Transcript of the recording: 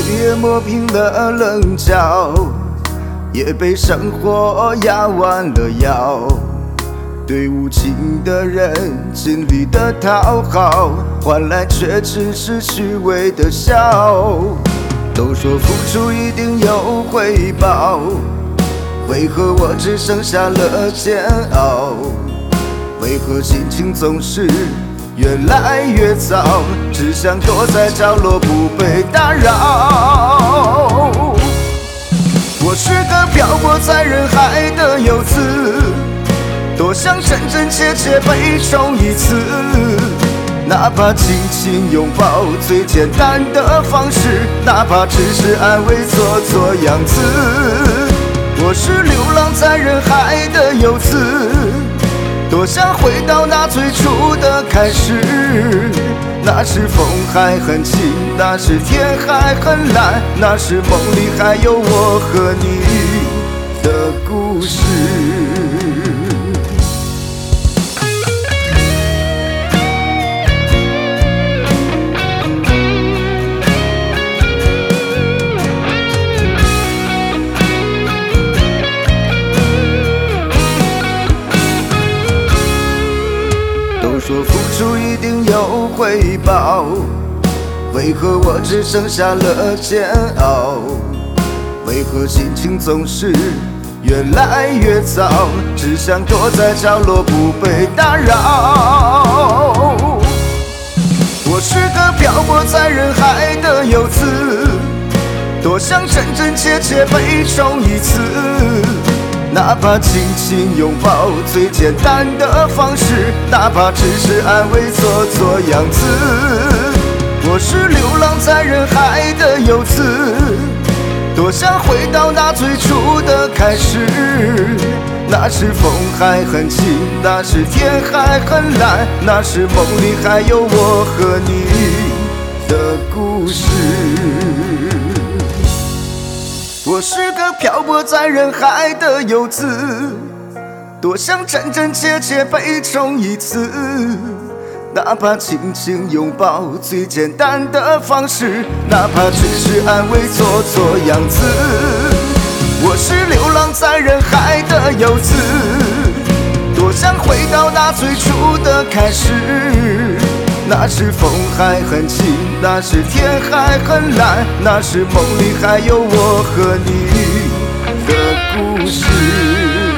也磨平了棱角，也被生活压弯了腰。对无情的人尽力的讨好，换来却只是虚伪的笑。都说付出一定有回报，为何我只剩下了煎熬？为何心情总是越来越糟？只想躲在角落不被打扰。我是个漂泊在人海的游子，多想真真切切被宠一次，哪怕轻轻拥抱最简单的方式，哪怕只是安慰做做样子。我是流浪在人海的游子，多想回到那最初的开始。那时风还很轻，那时天还很蓝，那时梦里还有我和你的故事。都说付出一定有回报，为何我只剩下了煎熬？为何心情总是越来越糟？只想躲在角落不被打扰。我是个漂泊在人海的游子，多想真真切切被宠一次，哪怕轻轻拥抱最简单的方式，哪怕只是安慰做做样子。我是流浪在人海的游子，多想回到那最初的开始。那时风还很轻，那时天还很蓝，那时梦里还有我和你的故事。我是个漂泊在人海的游子，多想真真切切被宠一次，哪怕轻轻拥抱最简单的方式，哪怕只是安慰做做样子。我是流浪在人海的游子，多想回到那最初的开始。那时风还很轻，那时天还很蓝，那时梦里还有我和你的故事。